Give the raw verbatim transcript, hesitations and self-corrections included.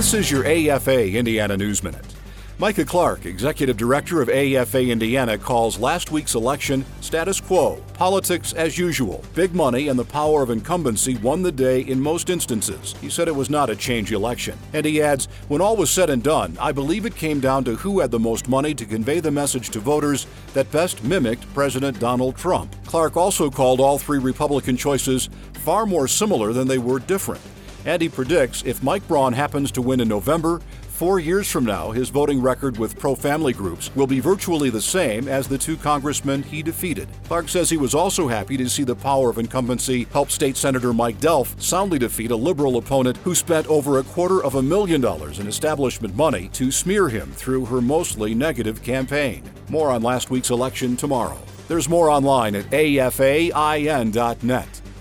This is your A F A Indiana News Minute. Micah Clark, Executive Director of A F A Indiana, calls last week's election status quo, politics as usual. Big money and the power of incumbency won the day in most instances. He said it was not a change election. And he adds, when all was said and done, I believe it came down to who had the most money to convey the message to voters that best mimicked President Donald Trump. Clark also called all three Republican choices far more similar than they were different. And he predicts if Mike Braun happens to win in November, four years from now, his voting record with pro-family groups will be virtually the same as the two congressmen he defeated. Clark says he was also happy to see the power of incumbency help State Senator Mike Delph soundly defeat a liberal opponent who spent over a quarter of a million dollars in establishment money to smear him through her mostly negative campaign. More on last week's election tomorrow. There's more online at A F A I N dot net.